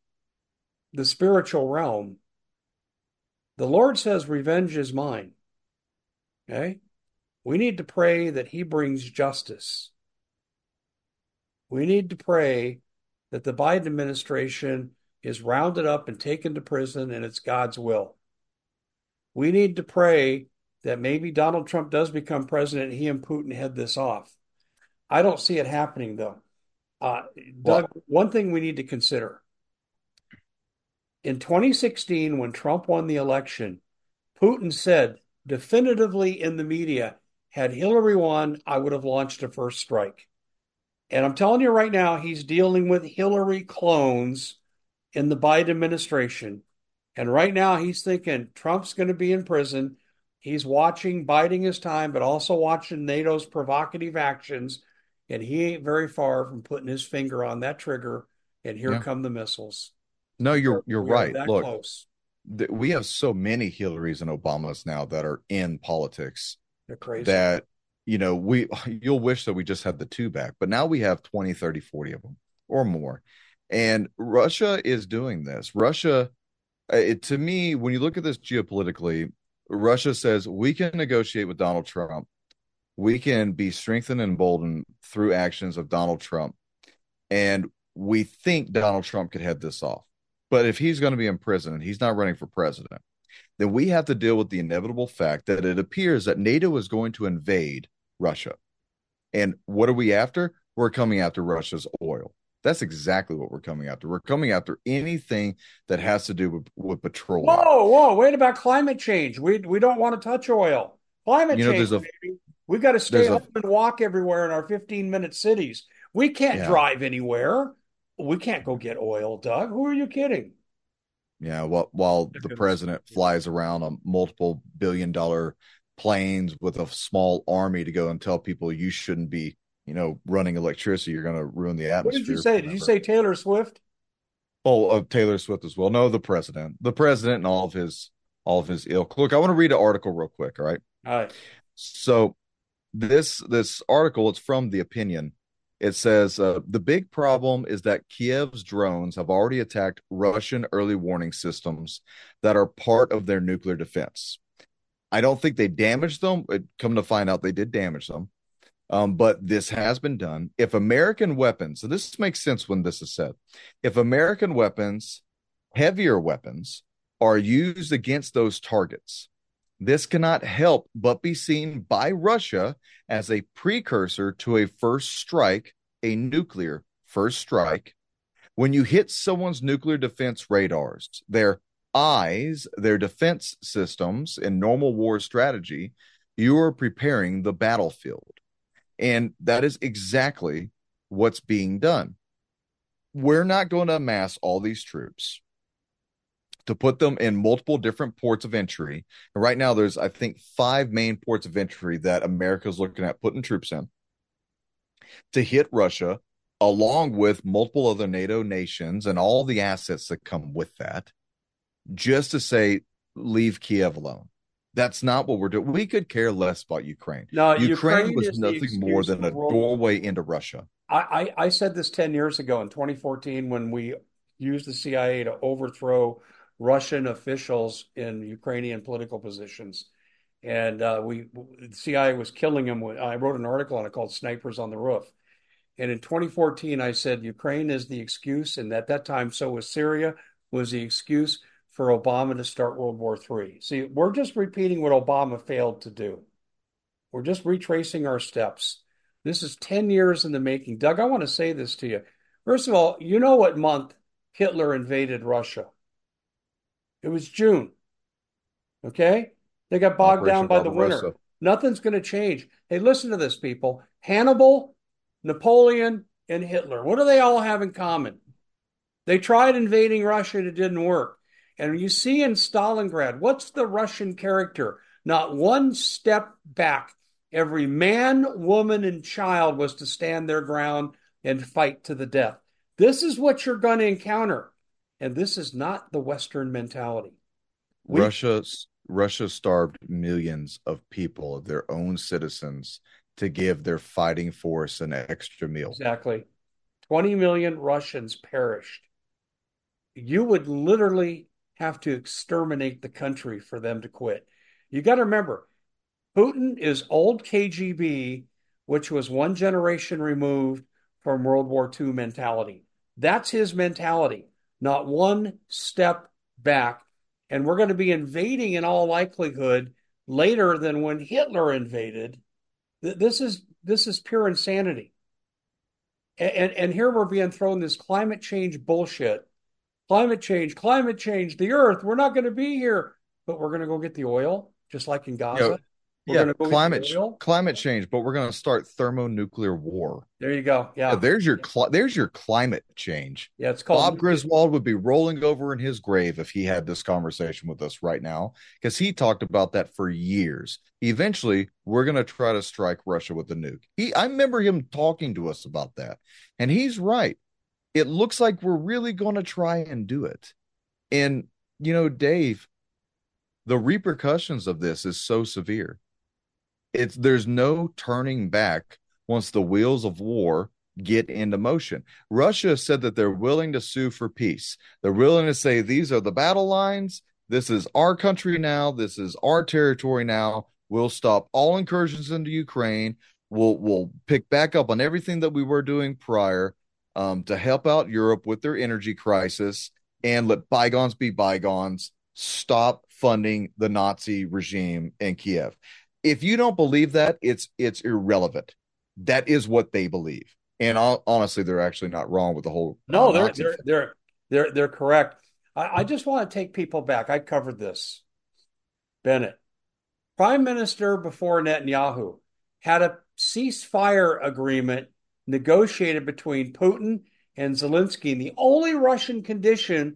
the spiritual realm, the Lord says, revenge is mine. Okay? We need to pray that he brings justice. We need to pray that the Biden administration is rounded up and taken to prison and it's God's will. We need to pray that maybe Donald Trump does become president and he and Putin head this off. I don't see it happening, though. Uh, Doug, Well, one thing we need to consider. In twenty sixteen, when Trump won the election, Putin said definitively in the media, had Hillary won, I would have launched a first strike. And I'm telling you right now, he's dealing with Hillary clones in the Biden administration. And right now he's thinking Trump's going to be in prison. He's watching, biding his time, but also watching NATO's provocative actions. And he ain't very far from putting his finger on that trigger. And here yeah. come the missiles. No, We you're are, you're we are right. that Look, close. th- we have so many Hillarys and Obamas now that are in politics They're crazy. that, you know, we you'll wish that we just had the two back, but now we have twenty, thirty, forty of them or more. And Russia is doing this. Russia, uh, it, to me, when you look at this geopolitically, Russia says we can negotiate with Donald Trump. We can be strengthened and emboldened through actions of Donald Trump. And we think Donald Trump could head this off. But if he's going to be in prison and he's not running for president, then we have to deal with the inevitable fact that it appears that NATO is going to invade Russia. And what are we after? We're coming after Russia's oil. That's exactly what we're coming after. We're coming after anything that has to do with, with petroleum. Whoa, whoa, wait about climate change. We we don't want to touch oil. Climate You know, change, there's a baby. We got to stay there's a home and walk everywhere in our fifteen minute cities. We can't yeah. drive anywhere. We can't go get oil, Doug. Who are you kidding? Yeah, while while the president flies around on multiple billion dollar planes with a small army to go and tell people you shouldn't be, you know, running electricity, you're going to ruin the What did you atmosphere. say? Did you Whatever. say Taylor Swift? Oh, of Taylor Swift as well. No, the president, the president, and all of his all of his ilk. Look, I want to read an article real quick. All right. All right. So this this article, it's from The Opinion. It says uh, the big problem is that Kiev's drones have already attacked Russian early warning systems that are part of their nuclear defense. I don't think they damaged them. It, come to find out, they did damage them. Um, but this has been done. If American weapons, so this makes sense when this is said, if American weapons, heavier weapons, are used against those targets, this cannot help but be seen by Russia as a precursor to a first strike, a nuclear first strike. When you hit someone's nuclear defense radars, their eyes, their defense systems in normal war strategy, you are preparing the battlefield. And that is exactly what's being done. We're not going to amass all these troops to put them in multiple different ports of entry. And right now, there's, I think, five main ports of entry that America is looking at putting troops in to hit Russia, along with multiple other NATO nations and all the assets that come with that, just to say, leave Kiev alone. That's not what we're doing. We could care less about Ukraine. No, Ukraine, Ukraine was nothing more than a doorway into Russia. I, I, I said this ten years ago in twenty fourteen when we used the C I A to overthrow Russian officials in Ukrainian political positions. And uh, we the C I A was killing them. I wrote an article on it called Snipers on the Roof. And in twenty fourteen, I said Ukraine is the excuse. And at that time, so was Syria, was the excuse for Obama to start World War Three. See, we're just repeating what Obama failed to do. We're just retracing our steps. This is ten years in the making. Doug, I want to say this to you. First of all, you know what month Hitler invaded Russia? It was June. Okay? They got bogged Operation down by the winter. Nothing's going to change. Hey, listen to this, people. Hannibal, Napoleon, and Hitler. What do they all have in common? They tried invading Russia and it didn't work. And you see in Stalingrad, what's the Russian character? Not one step back. Every man, woman, and child was to stand their ground and fight to the death. This is what you're going to encounter. And this is not the Western mentality. We, Russia, Russia starved millions of people, their own citizens, to give their fighting force an extra meal. Exactly. twenty million Russians perished. You would literally have to exterminate the country for them to quit. You got to remember, Putin is old K G B, which was one generation removed from World War Two mentality. That's his mentality, not one step back. And we're going to be invading in all likelihood later than when Hitler invaded. This is this is pure insanity. And, and, and here we're being thrown this climate change bullshit. Climate change, climate change, the earth, we're not going to be here, but we're going to go get the oil, just like in Gaza. You know, We're yeah, climate climate change, but we're going to start thermonuclear war. There you go. Yeah, yeah there's your cl- there's your climate change. Yeah, it's called. Bob Griswold would be rolling over in his grave if he had this conversation with us right now, because he talked about that for years. Eventually, we're going to try to strike Russia with a nuke. He, I remember him talking to us about that, and he's right. It looks like we're really going to try and do it. And you know, Dave, the repercussions of this is so severe. It's there's no turning back once the wheels of war get into motion. Russia said that they're willing to sue for peace. They're willing to say these are the battle lines. This is our country now. This is our territory now. We'll stop all incursions into Ukraine. We'll we'll pick back up on everything that we were doing prior um, to help out Europe with their energy crisis and let bygones be bygones. Stop funding the Nazi regime in Kiev. If you don't believe that, it's it's irrelevant. That is what they believe, and honestly, they're actually not wrong with the whole. No, uh, they're, they're they're they're they're correct. I, I just want to take people back. I covered this. Bennett, Prime Minister before Netanyahu, had a ceasefire agreement negotiated between Putin and Zelensky. And the only Russian condition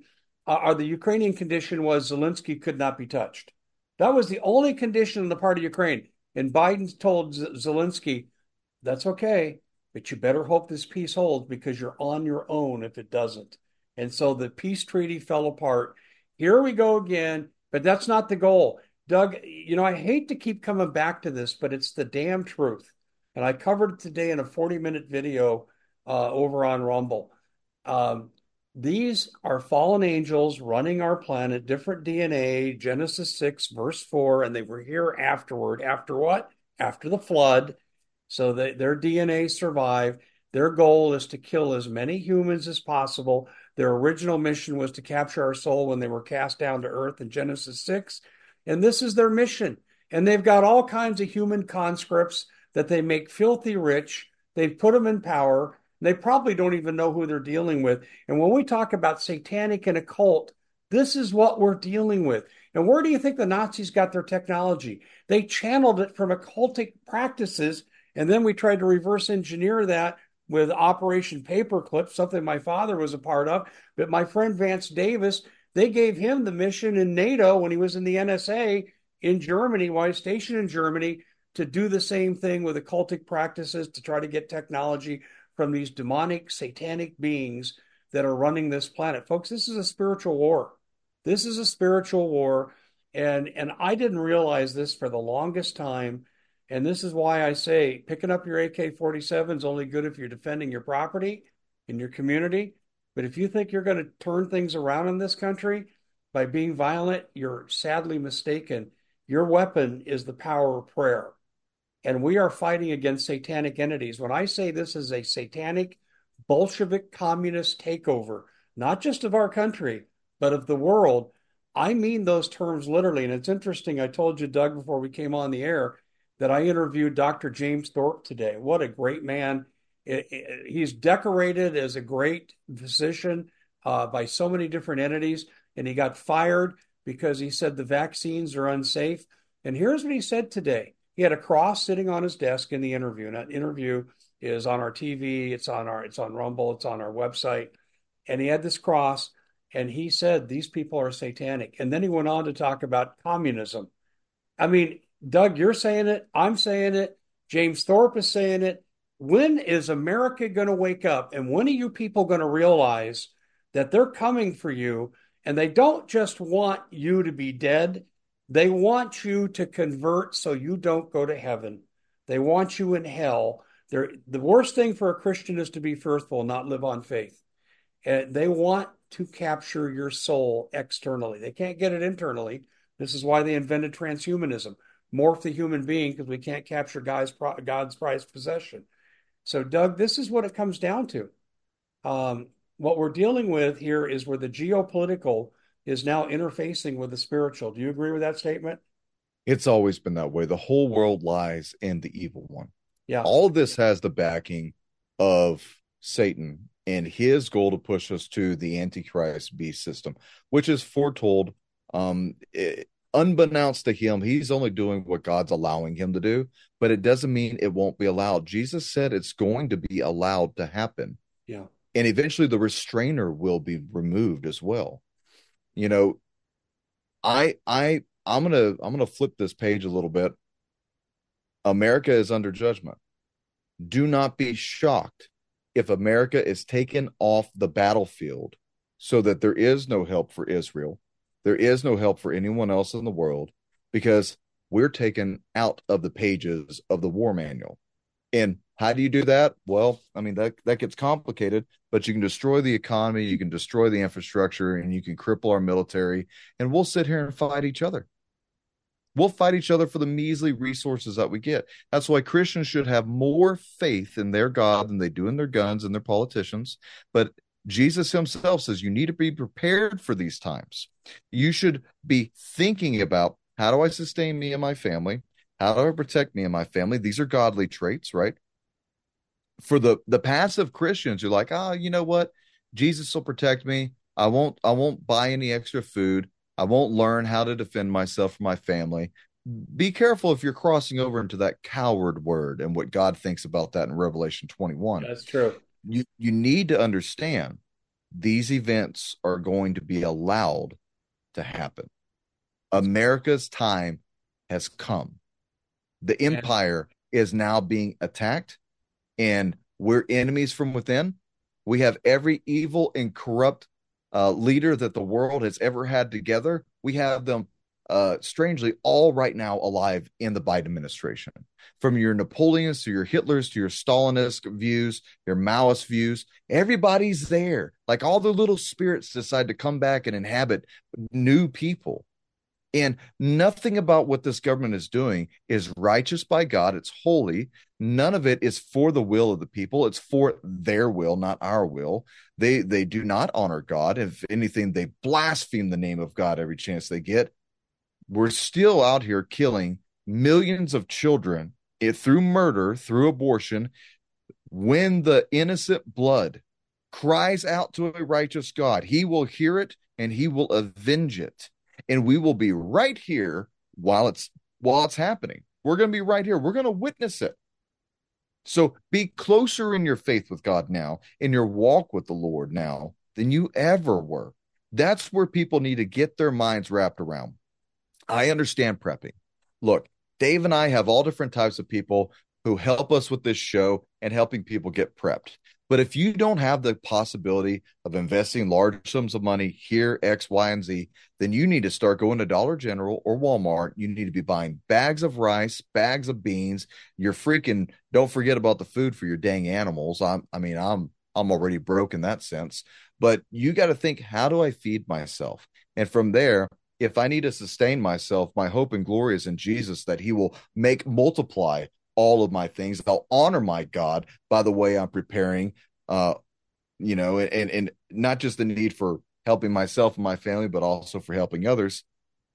uh, or the Ukrainian condition was Zelensky could not be touched. That was the only condition on the part of Ukraine. And Biden told Z- Zelensky, that's okay, but you better hope this peace holds because you're on your own if it doesn't. And so the peace treaty fell apart. Here we go again, but that's not the goal. Doug, you know, I hate to keep coming back to this, but it's the damn truth. And I covered it today in a forty minute video uh, over on Rumble. Um, these are fallen angels running our planet, different D N A, Genesis six, verse four, and they were here afterward. After what? After the flood. So that their D N A survived. Their goal is to kill as many humans as possible. Their original mission was to capture our soul when they were cast down to earth in Genesis six. And this is their mission. And they've got all kinds of human conscripts that they make filthy rich. They've put them in power. They probably don't even know who they're dealing with. And when we talk about satanic and occult, this is what we're dealing with. And where do you think the Nazis got their technology? They channeled it from occultic practices, and then we tried to reverse engineer that with Operation Paperclip, something my father was a part of. But my friend Vance Davis, they gave him the mission in NATO when he was in the N S A in Germany, while he's stationed in Germany, to do the same thing with occultic practices to try to get technology from these demonic, satanic beings that are running this planet. Folks, this is a spiritual war. This is a spiritual war. And, and I didn't realize this for the longest time. And this is why I say picking up your A K forty-seven is only good if you're defending your property in your community. But if you think you're going to turn things around in this country by being violent, you're sadly mistaken. Your weapon is the power of prayer. And we are fighting against satanic entities. When I say this is a satanic Bolshevik communist takeover, not just of our country, but of the world, I mean those terms literally. And it's interesting. I told you, Doug, before we came on the air, that I interviewed Doctor James Thorpe today. What a great man. He's decorated as a great physician uh, by so many different entities. And he got fired because he said the vaccines are unsafe. And here's what he said today. He had a cross sitting on his desk in the interview. And that interview is on our T V. It's on our, it's on Rumble. It's on our website. And he had this cross, and he said, these people are satanic. And then he went on to talk about communism. I mean, Doug, you're saying it. I'm saying it. James Thorpe is saying it. When is America going to wake up? And when are you people going to realize that they're coming for you? And they don't just want you to be dead. They want you to convert so you don't go to heaven. They want you in hell. They're, the worst thing for a Christian is to be fearful, not live on faith. And they want to capture your soul externally. They can't get it internally. This is why they invented transhumanism. Morph the human being because we can't capture God's, God's prized possession. So, Doug, this is what it comes down to. Um, what we're dealing with here is where the geopolitical is now interfacing with the spiritual. Do you agree with that statement? It's always been that way. The whole world lies in the evil one. Yeah. All of this has the backing of Satan and his goal to push us to the Antichrist beast system, which is foretold. Um, it, unbeknownst to him, he's only doing what God's allowing him to do, but it doesn't mean it won't be allowed. Jesus said it's going to be allowed to happen. Yeah. And eventually the restrainer will be removed as well. You know, I I I'm gonna I'm gonna flip this page a little bit. America is under judgment. Do not be shocked if America is taken off the battlefield so that there is no help for Israel. There is no help for anyone else in the world because we're taken out of the pages of the war manual. And how do you do that? Well, I mean, that, that gets complicated, but you can destroy the economy, you can destroy the infrastructure, and you can cripple our military, and we'll sit here and fight each other. We'll fight each other for the measly resources that we get. That's why Christians should have more faith in their God than they do in their guns and their politicians. But Jesus himself says you need to be prepared for these times. You should be thinking about, how do I sustain me and my family? How do I protect me and my family? These are godly traits, right? For the, the passive Christians, you're like, oh, you know what? Jesus will protect me. I won't, I won't buy any extra food. I won't learn how to defend myself or my family. Be careful if you're crossing over into that coward word and what God thinks about that in Revelation twenty-one. That's true. You, you need to understand these events are going to be allowed to happen. America's time has come. The empire is now being attacked, and we're enemies from within. We have every evil and corrupt uh, leader that the world has ever had together. We have them, uh, strangely, all right now alive in the Biden administration. From your Napoleons to your Hitlers to your Stalinist views, your Maoist views, everybody's there. Like all the little spirits decide to come back and inhabit new people. And nothing about what this government is doing is righteous by God. It's holy. None of it is for the will of the people. It's for their will, not our will. They they do not honor God. If anything, they blaspheme the name of God every chance they get. We're still out here killing millions of children it, through murder, through abortion, when the innocent blood cries out to a righteous God. He will hear it and he will avenge it. And we will be right here while it's while it's happening. We're going to be right here. We're going to witness it. So be closer in your faith with God now, in your walk with the Lord now, than you ever were. That's where people need to get their minds wrapped around. I understand prepping. Look, Dave and I have all different types of people who help us with this show and helping people get prepped. But if you don't have the possibility of investing large sums of money here, X, Y, and Z, then you need to start going to Dollar General or Walmart. You need to be buying bags of rice, bags of beans. You're freaking, don't forget about the food for your dang animals. I'm, I mean, I'm, I'm already broke in that sense. But you got to think, how do I feed myself? And from there, if I need to sustain myself, my hope and glory is in Jesus, that he will make multiply all of my things. I'll honor my God by the way I'm preparing, uh, you know, and, and not just the need for helping myself and my family, but also for helping others.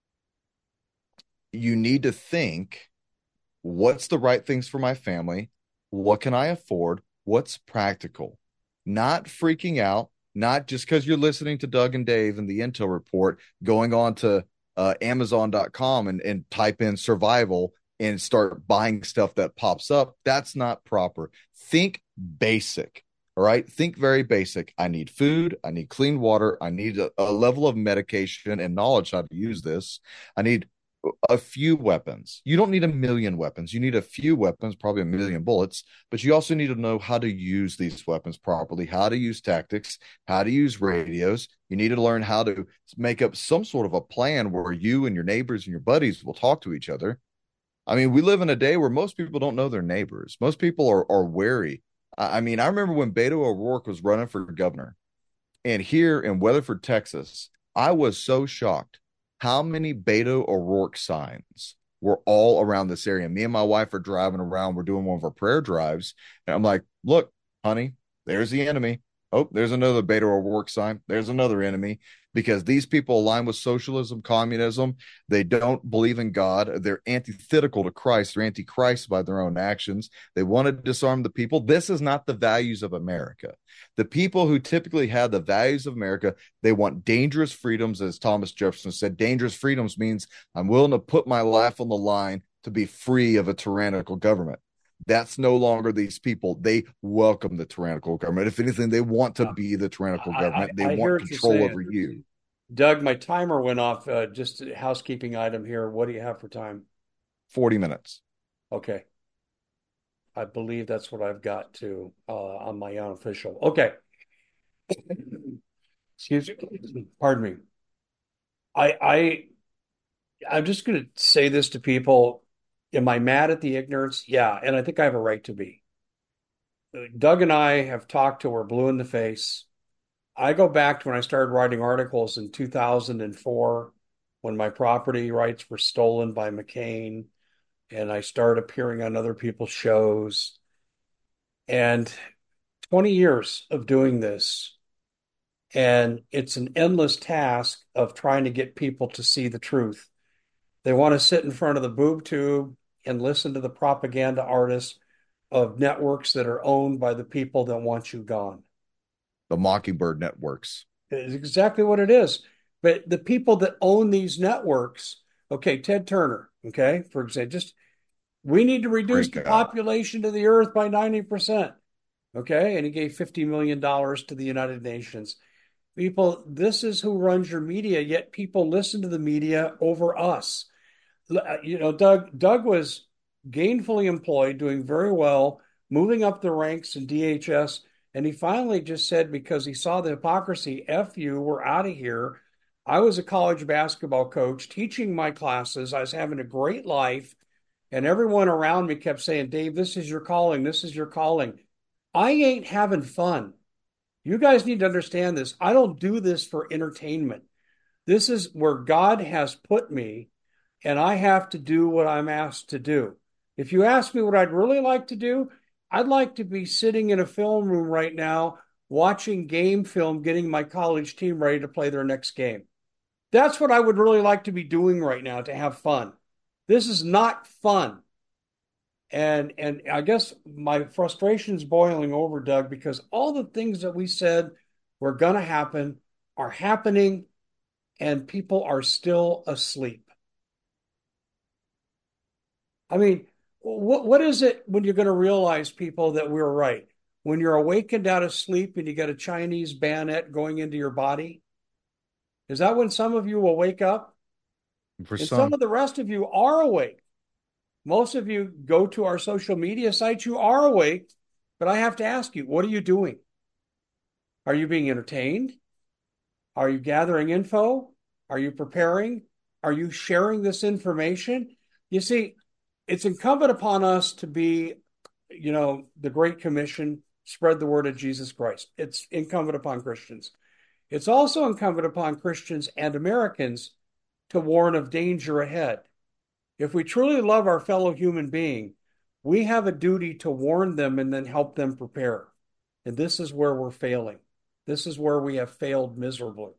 You need to think, what's the right things for my family? What can I afford? What's practical? Not freaking out, not just because you're listening to Doug and Dave and the Intel Report, going on to uh, Amazon dot com and, and type in survival and start buying stuff that pops up. That's not proper. Think basic. All right. Think very basic. I need food. I need clean water. I need a, a level of medication and knowledge how to use this. I need a few weapons. You don't need a million weapons. You need a few weapons, probably a million bullets, but you also need to know how to use these weapons properly, how to use tactics, how to use radios. You need to learn how to make up some sort of a plan where you and your neighbors and your buddies will talk to each other. I mean, we live in a day where most people don't know their neighbors. Most people are, are wary. I mean, I remember when Beto O'Rourke was running for governor, and here in Weatherford, Texas, I was so shocked how many Beto O'Rourke signs were all around this area. Me and my wife are driving around. We're doing one of our prayer drives. And I'm like, look, honey, there's the enemy. Oh, there's another Beto O'Rourke sign. There's another enemy. Because these people align with socialism, communism. They don't believe in God. They're antithetical to Christ. They're antichrist by their own actions. They want to disarm the people. This is not the values of America. The people who typically have the values of America, they want dangerous freedoms. As Thomas Jefferson said, dangerous freedoms means I'm willing to put my life on the line to be free of a tyrannical government. That's no longer these people. They welcome the tyrannical government. If anything, they want to be the tyrannical government. They I, I want control over you. Doug, my timer went off. Uh, just a housekeeping item here. What do you have for time? forty minutes. Okay. I believe that's what I've got to uh, on my unofficial. Okay. Excuse me. Pardon me. I I I'm just going to say this to people. Am I mad at the ignorance? Yeah, and I think I have a right to be. Doug and I have talked till we're blue in the face. I go back to when I started writing articles in two thousand four, when my property rights were stolen by McCain, and I started appearing on other people's shows. And twenty years of doing this, and it's an endless task of trying to get people to see the truth. They want to sit in front of the boob tube and listen to the propaganda artists of networks that are owned by the people that want you gone. The Mockingbird networks. It's exactly what it is. But the people that own these networks, okay, Ted Turner, okay, for example, just we need to reduce the population to the earth by ninety percent. Okay, and he gave fifty million dollars to the United Nations. People, this is who runs your media, yet people listen to the media over us. You know, Doug, Doug was gainfully employed, doing very well, moving up the ranks in D H S. And he finally just said, because he saw the hypocrisy, F you, we're out of here. I was a college basketball coach teaching my classes. I was having a great life. And everyone around me kept saying, Dave, this is your calling. This is your calling. I ain't having fun. You guys need to understand this. I don't do this for entertainment. This is where God has put me, and I have to do what I'm asked to do. If you ask me what I'd really like to do, I'd like to be sitting in a film room right now, watching game film, getting my college team ready to play their next game. That's what I would really like to be doing right now, to have fun. This is not fun. And and I guess my frustration is boiling over, Doug, because all the things that we said were going to happen are happening, and people are still asleep. I mean, what what is it when you're going to realize, people, that we're right? When you're awakened out of sleep and you got a Chinese bayonet going into your body? Is that when some of you will wake up? For And some some, of the rest of you are awake. Most of you go to our social media sites, you are awake, but I have to ask you, what are you doing? Are you being entertained? Are you gathering info? Are you preparing? Are you sharing this information? You see, it's incumbent upon us to be, you know, the Great Commission, spread the word of Jesus Christ. It's incumbent upon Christians. It's also incumbent upon Christians and Americans to warn of danger ahead. If we truly love our fellow human being, we have a duty to warn them and then help them prepare. And this is where we're failing. This is where we have failed miserably.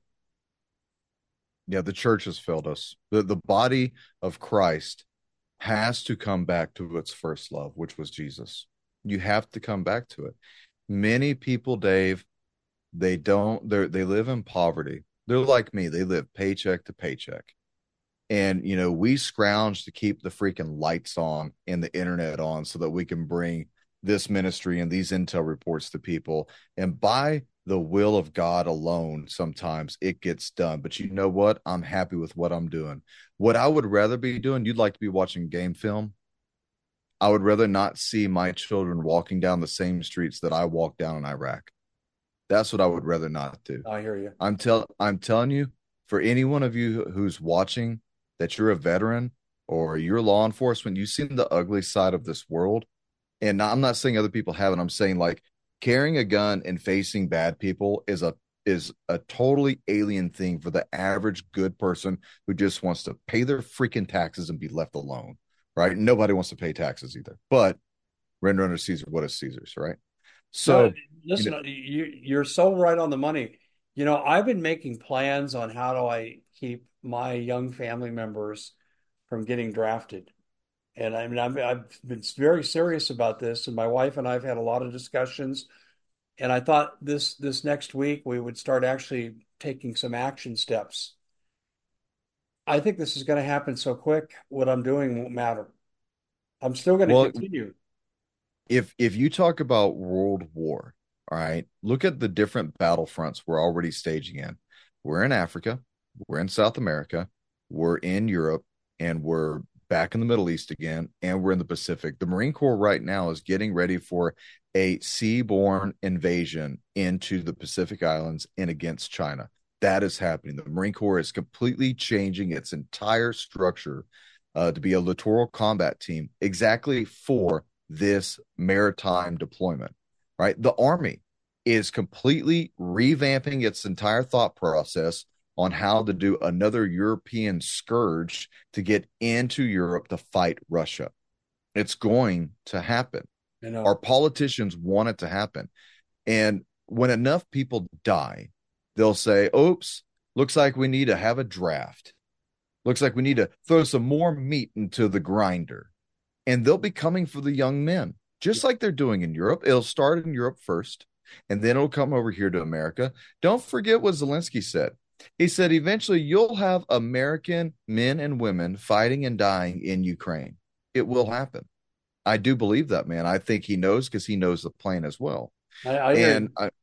yeah, the church has failed us. The, the body of Christ has to come back to its first love, which was Jesus. You have to come back to it. Many people, Dave, they don't, they they live in poverty. They're like me. They live paycheck to paycheck. And, you know, we scrounge to keep the freaking lights on and the internet on so that we can bring this ministry and these intel reports to people. And by the will of God alone, sometimes it gets done. But you know what? I'm happy with what I'm doing. What I would rather be doing, you'd like to be watching game film. I would rather not see my children walking down the same streets that I walked down in Iraq. That's what I would rather not do. I hear you. I'm tell I'm telling you, for any one of you who's watching, that you're a veteran or you're law enforcement, you've seen the ugly side of this world. And I'm not saying other people haven't. I'm saying, like, carrying a gun and facing bad people is a is a totally alien thing for the average good person who just wants to pay their freaking taxes and be left alone, right? Nobody wants to pay taxes either. But render unto Caesar what is Caesar's, right? So, No, listen, you know, you, you're so right on the money. You know, I've been making plans on how do I keep my young family members from getting drafted. And I mean, I've, I've been very serious about this, and my wife and I have had a lot of discussions. And I thought this this next week we would start actually taking some action steps. I think this is going to happen so quick. What I'm doing won't matter. I'm still going to well, continue. if if you talk about World War, all right, look at the different battlefronts we're already staging in. We're in Africa, we're in South America, we're in Europe, and we're back in the Middle East again, and we're in the Pacific. The Marine Corps right now is getting ready for a seaborne invasion into the Pacific Islands and against China. That is happening. The Marine Corps is completely changing its entire structure uh, to be a littoral combat team exactly for this maritime deployment, right? The Army is completely revamping its entire thought process on how to do another European scourge to get into Europe to fight Russia. It's going to happen. You know, Our politicians want it to happen. And when enough people die, they'll say, oops, looks like we need to have a draft. Looks like we need to throw some more meat into the grinder. And they'll be coming for the young men, just like they're doing in Europe. It'll start in Europe first, and then it'll come over here to America. Don't forget what Zelensky said. He said, eventually you'll have American men and women fighting and dying in Ukraine. It will happen. I do believe that, man. I think he knows because he knows the plan as well. I, I and I,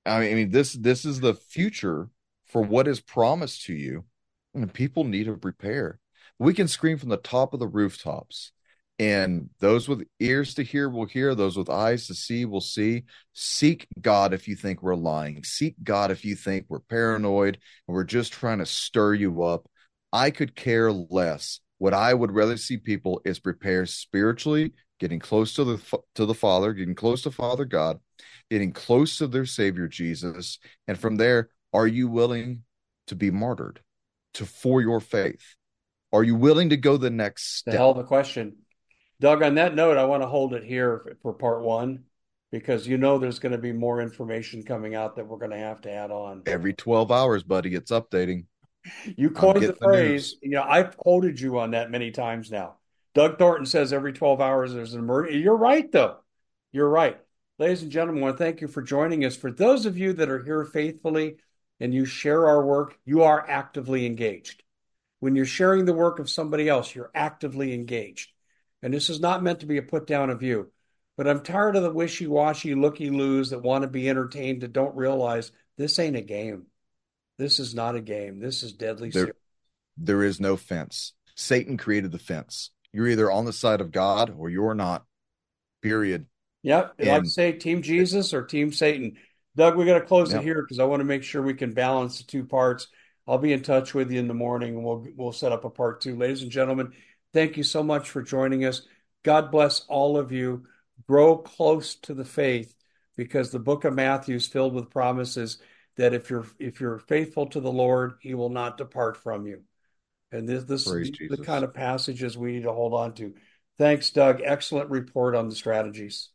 I mean, this this is the future for what is promised to you, and people need to prepare. We can scream from the top of the rooftops, and those with ears to hear will hear, those with eyes to see will see. Seek God if you think we're lying. Seek God if you think we're paranoid and we're just trying to stir you up. I could care less. What I would rather see people is prepare spiritually, getting close to the to the Father, getting close to Father God, getting close to their Savior Jesus, and from there, are you willing to be martyred to for your faith? Are you willing to go the next The hell of step? a question. Doug, on that note, I want to hold it here for part one because you know there's going to be more information coming out that we're going to have to add on. Every twelve hours, buddy, it's updating. You I'm coined the getting the phrase, news. you know, I've quoted you on that many times now. Doug Thornton says every twelve hours there's an emergency. You're right, though. You're right. Ladies and gentlemen, I want to thank you for joining us. For those of you that are here faithfully and you share our work, you are actively engaged. When you're sharing the work of somebody else, you're actively engaged. And this is not meant to be a put down of you. But I'm tired of the wishy washy, looky loos that want to be entertained that don't realize this ain't a game. This is not a game. This is deadly There, serious. there is no fence. Satan created the fence. You're either on the side of God or you're not. Period. Yep. And like I And say, Team Jesus or Team Satan. Doug, we got to close it yep, here because I want to make sure we can balance the two parts. I'll be in touch with you in the morning and we'll we'll set up a part two. Ladies and gentlemen, thank you so much for joining us. God bless all of you. Grow close to the faith because the book of Matthew is filled with promises that if you're if you're faithful to the Lord, he will not depart from you. And this this praise these are the kind Jesus. of passages we need to hold on to. Thanks, Doug. Excellent report on the strategies.